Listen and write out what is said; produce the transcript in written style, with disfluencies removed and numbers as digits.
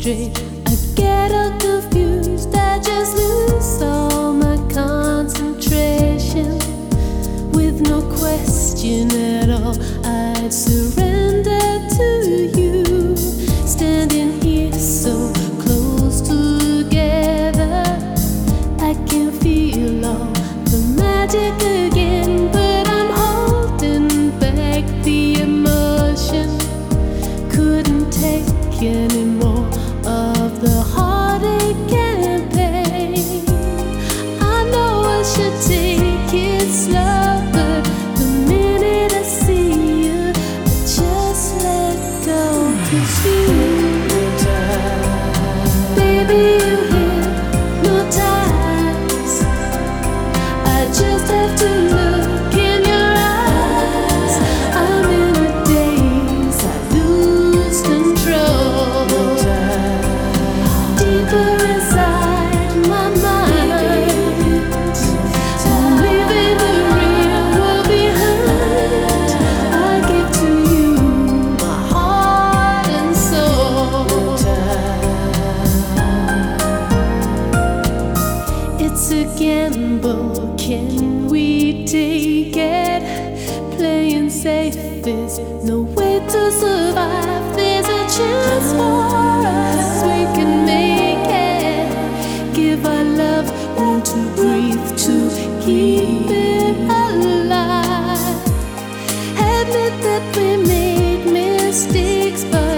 straight. I get all confused, I just lose all my concentration. With no question at all, I'd surrender to you. Standing here so close together, I can feel all the magic again, but I'm holding back the emotion. Couldn't take any more of the heartache and pain. I know I should take it slow, but the minute I see you, I just let go. 'Cause baby, you hypnotize. I just have to look in your eyes. I'm in a daze, I lose control. Deeper inside my mind, I'm leaving the real world behind. I give to you my heart and soul. It's a gamble, can we take it? Playing safe is no way to survive. There's a chance for us, we can make it. Give our love room to breathe, to keep it alive. Admit that we made mistakes, but